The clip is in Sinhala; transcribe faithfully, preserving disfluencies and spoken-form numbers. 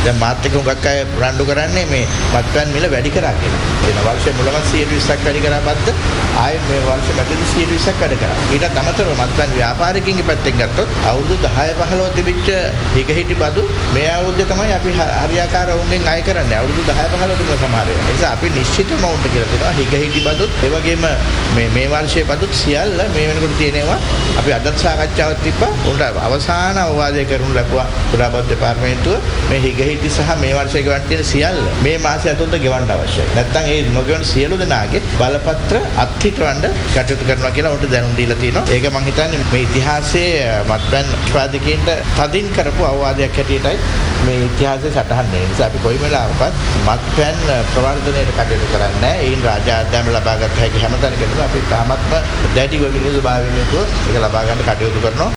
දැන් මාත් එක්ක හුඟක් අය රණ්ඩු කරන්නේ මේ මත්පැන් මිල වැඩි කරා කියලා. එන වර්ෂයේ මුලම සියයට විස්සක් වැඩි කරා බද්ද ආයේ මේ වර්ෂෙ මැදදී සියයට විස්සක් වැඩි කරා. ඊට අමතරව මත්පැන් ව්‍යාපාරිකින්ගේ පැත්තෙන් ගත්තොත් අවුරුදු දහය පහළොව තිබිච්ච හිගහිටි බදු මේ අවුරුද්දේ තමයි අපි හරියාකාර වුන්ගෙන් අය කරන්නේ. අවුරුදු දහය පහළොව තිබුණ සමහර ඒවා. ඒ නිසා අපි නිශ්චිත amount කියලා දෙනවා. හිගහිටි බදුත් ඒ වගේම මේ මේ වර්ෂයේ බදුත් සියල්ල මේ වෙනකොට තියෙනවා. අපි අදත් සාකච්ඡාවක් තිබ්බා. උන්ට අවසාන අවවාදය කරනු ලැබුවා පුරාබත් දෙපාර්තමේන්තුව මේ හිගහිටි සහ මේ වර්ෂයේ ගෙවන්න තියෙන සියල්ල මේ මාසය ඇතුළත ගෙවන්න අවශ්‍යයි. නැත්නම් ඒ නොගෙවන සියලු දෙනාගේ බලපත්‍ර අත්හිටවන්න කටයුතු කරනවා කියලා උන්ට දැනුම් දීලා තියෙනවා. ඒක මම හිතන්නේ මේ ඉතිහාසයේ මත්පැන් උත්පාදකයන්ට තදින් කරපු අවවාදයක් හැටියටයි මේ ඉතිහාසයේ සටහන් වෙන්නේ. ඒ නිසා අපි කොයි වෙලාවකත් මත්පැන් ප්‍රවර්ධනයට කටයුතු කරන්නේ නැහැ. ඒන් රාජ්‍ය ආදායම ලබා ගන්න හැකි හැමතැනකදීම අපි තාමත්ම දැඩි වෙමිනුදු භාවයෙන් යුතුව ඒක ලබා ගන්න කටයුතු කරනවා.